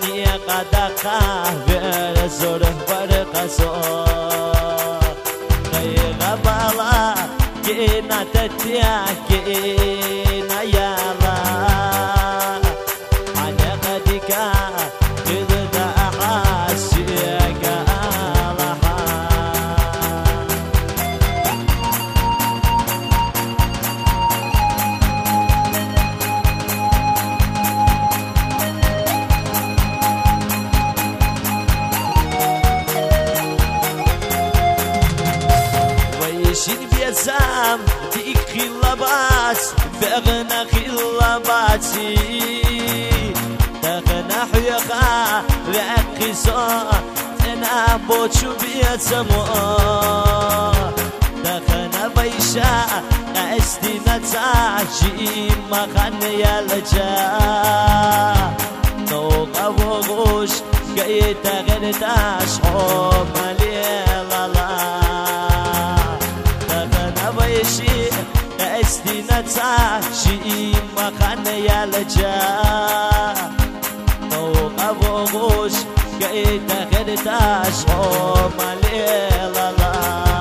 نیه قده قهوه زره بر قصا غیغه بالا که نتتیا که نیالا عنق دیگه قد عاشق شين بيسام ديك خلابات بغنا خلاباتي تغنى حيقا لأقصى تنا بوشو بيسامو تغنى بيشا استينا تاجي مخان يالجا نوغا وغوش قاي تغنى تاشحو مليلالا ويشي استينا تاجي مخان يالجا نوغا وغوش قاي تغنى تاشحو مليلالا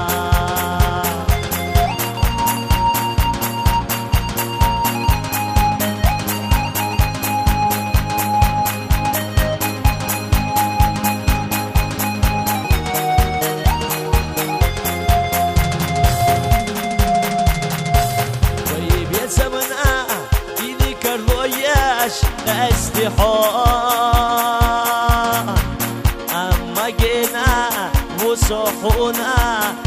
زمنا ديني كرلوياش استحاء أما جينا وصحونا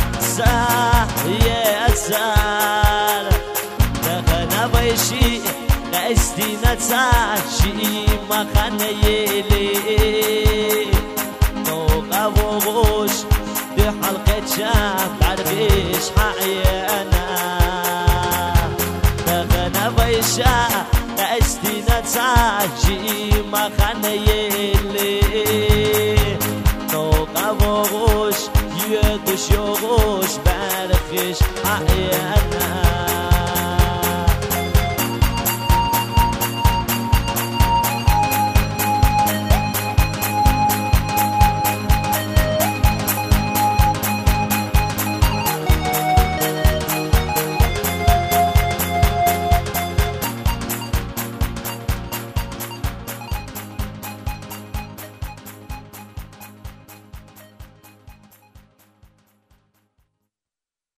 ساحية أزار دغنا بيشي استينا تاشي مخان يلي نوغا وغوش دي حلقة شاف عربيش حعيانا ويشا استينا تاجي مخان يلي نوغا وغوش يدش يغوش برخش حقيانا